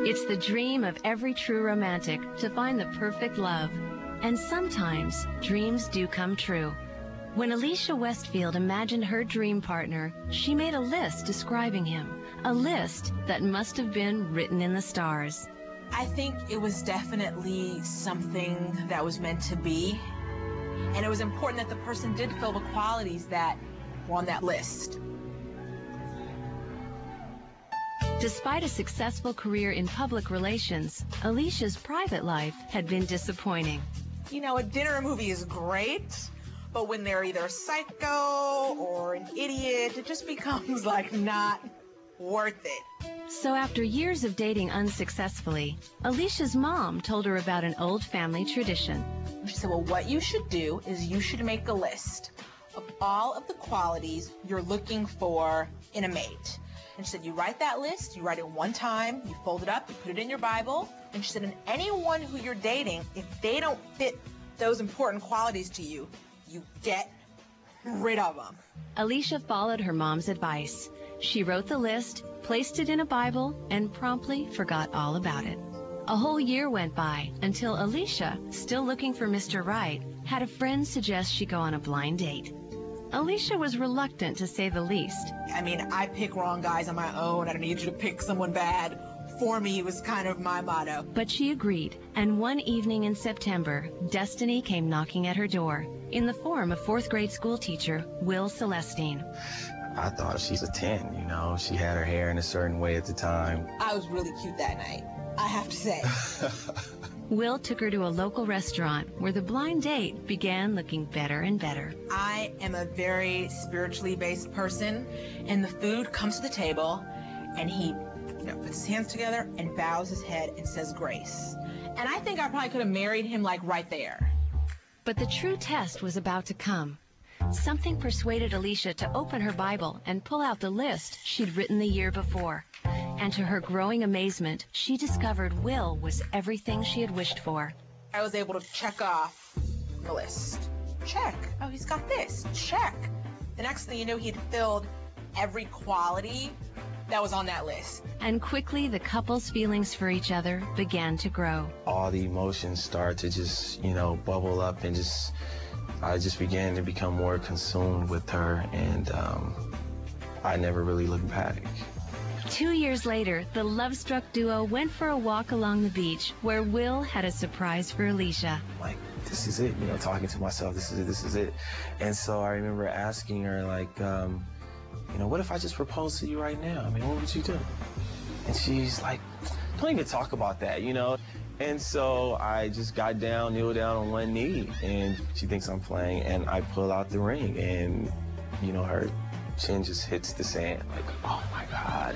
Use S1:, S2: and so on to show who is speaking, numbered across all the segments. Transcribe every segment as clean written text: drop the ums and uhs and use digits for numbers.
S1: It's the dream of every true romantic to find the perfect love. And sometimes dreams do come true. When Alicia Westfield imagined her dream partner, she made a list describing him, a list that must have been written in the stars.
S2: I think it was definitely something that was meant to be. And it was important that the person did fill the qualities that were on that list.
S1: Despite a successful career in public relations, Alicia's private life had been disappointing.
S2: You know, a dinner movie is great, but when they're either a psycho or an idiot, it just becomes like not worth it.
S1: So after years of dating unsuccessfully, Alicia's mom told her about an old family tradition.
S2: She said, well, what you should do is you should make a list of all of the qualities you're looking for in a mate. And she said, you write that list, you write it one time, you fold it up, you put it in your Bible. And she said, and anyone who you're dating, if they don't fit those important qualities to you, you get rid of them.
S1: Alicia followed her mom's advice. She wrote the list, placed it in a Bible, and promptly forgot all about it. A whole year went by until Alicia, still looking for Mr. Right, had a friend suggest she go on a blind date. Alicia was reluctant, to say the least.
S2: I mean, I pick wrong guys on my own. I don't need you to pick someone bad for me was kind of my motto.
S1: But she agreed, and one evening in September, destiny came knocking at her door, in the form of fourth-grade school teacher Will Celestine.
S3: I thought she's a 10, you know. She had her hair in a certain way at the time.
S2: I was really cute that night, I have to say.
S1: Will took her to a local restaurant where the blind date began looking better and better.
S2: I am a very spiritually based person, and the food comes to the table, and he puts his hands together and bows his head and says grace. And I think I probably could have married him like right there.
S1: But the true test was about to come. Something persuaded Alicia to open her Bible and pull out the list she'd written the year before. And to her growing amazement, she discovered Will was everything she had wished for.
S2: I was able to check off the list. Check. Oh, he's got this. Check. The next thing you knew, he'd filled every quality that was on that list.
S1: And quickly, the couple's feelings for each other began to grow.
S3: All the emotions start to just, bubble up, and I just began to become more consumed with her, and I never really looked back.
S1: 2 years later, the love-struck duo went for a walk along the beach where Will had a surprise for Alicia.
S3: Like, this is it, talking to myself, this is it. And so I remember asking her, like, what if I just proposed to you right now? I mean, what would you do? And she's like, don't even talk about that, And so I just got down, kneeled down on one knee, and she thinks I'm playing, and I pull out the ring, and, her chin just hits the sand, like, oh my God.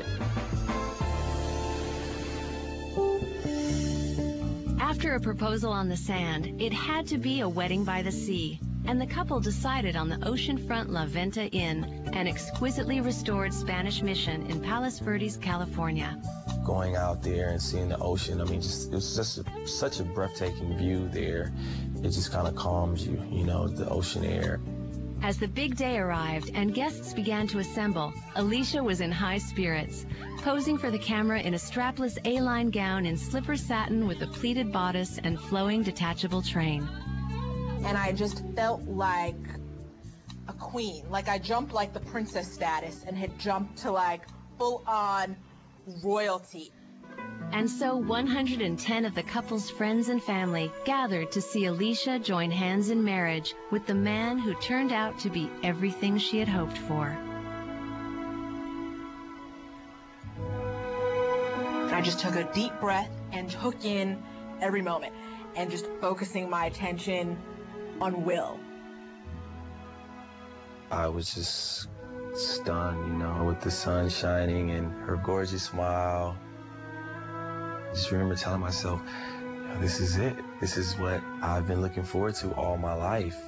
S1: After a proposal on the sand, it had to be a wedding by the sea, and the couple decided on the oceanfront La Venta Inn, an exquisitely restored Spanish mission in Palos Verdes, California.
S3: Going out there and seeing the ocean, it was just such a breathtaking view there. It just kind of calms you, the ocean air.
S1: As the big day arrived and guests began to assemble, Alicia was in high spirits, posing for the camera in a strapless A-line gown in slipper satin with a pleated bodice and flowing detachable train.
S2: And I just felt like a queen. Like I jumped like the princess status and had jumped to like full-on royalty.
S1: And so 110 of the couple's friends and family gathered to see Alicia join hands in marriage with the man who turned out to be everything she had hoped for.
S2: I just took a deep breath and took in every moment and just focusing my attention on Will.
S3: I was just stunned, with the sun shining and her gorgeous smile. I just remember telling myself, this is it. This is what I've been looking forward to all my life.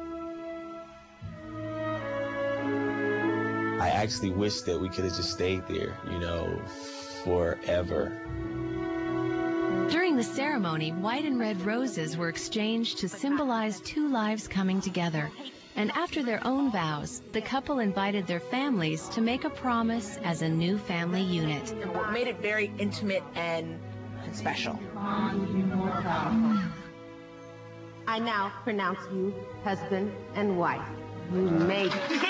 S3: I actually wish that we could have just stayed there, forever.
S1: During the ceremony, white and red roses were exchanged to symbolize two lives coming together. And after their own vows, the couple invited their families to make a promise as a new family unit.
S2: And what made it very intimate and and special.
S4: I now pronounce you husband and wife. You made it.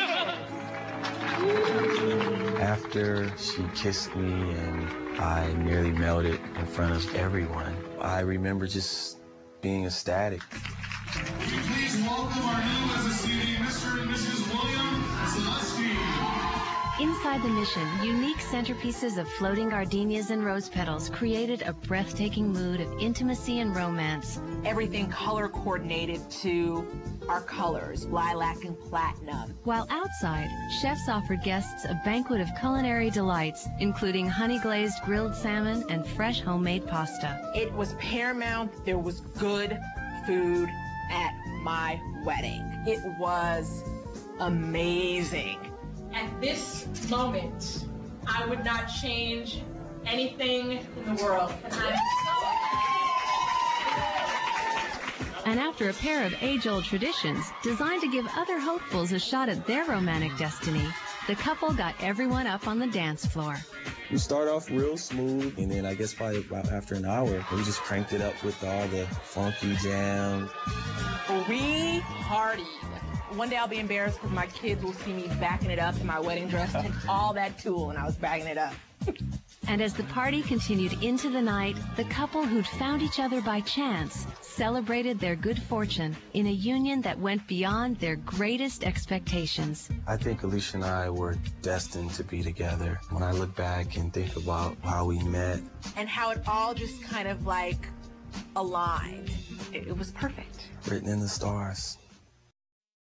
S3: After she kissed me and I nearly melted in front of everyone, I remember just being ecstatic.
S5: Please welcome our new Mississippi, Mr. and Mrs. William Zaleski.
S1: Inside the Mission, unique centerpieces of floating gardenias and rose petals created a breathtaking mood of intimacy and romance.
S2: Everything color coordinated to our colors, lilac and platinum.
S1: While outside, chefs offered guests a banquet of culinary delights, including honey-glazed grilled salmon and fresh homemade pasta.
S2: It was paramount there was good food at my wedding. It was amazing.
S6: At this moment, I would not change anything in the world.
S1: And after a pair of age-old traditions designed to give other hopefuls a shot at their romantic destiny, the couple got everyone up on the dance floor.
S3: We start off real smooth, and then I guess probably about after an hour, we just cranked it up with all the funky jam.
S2: We partied. One day I'll be embarrassed because my kids will see me backing it up in my wedding dress and all that tulle, and I was backing it up.
S1: And as the party continued into the night, the couple who'd found each other by chance celebrated their good fortune in a union that went beyond their greatest expectations.
S3: I think Alicia and I were destined to be together. When I look back and think about how we met.
S2: And how it all just kind of like aligned. It was perfect.
S3: Written in the stars.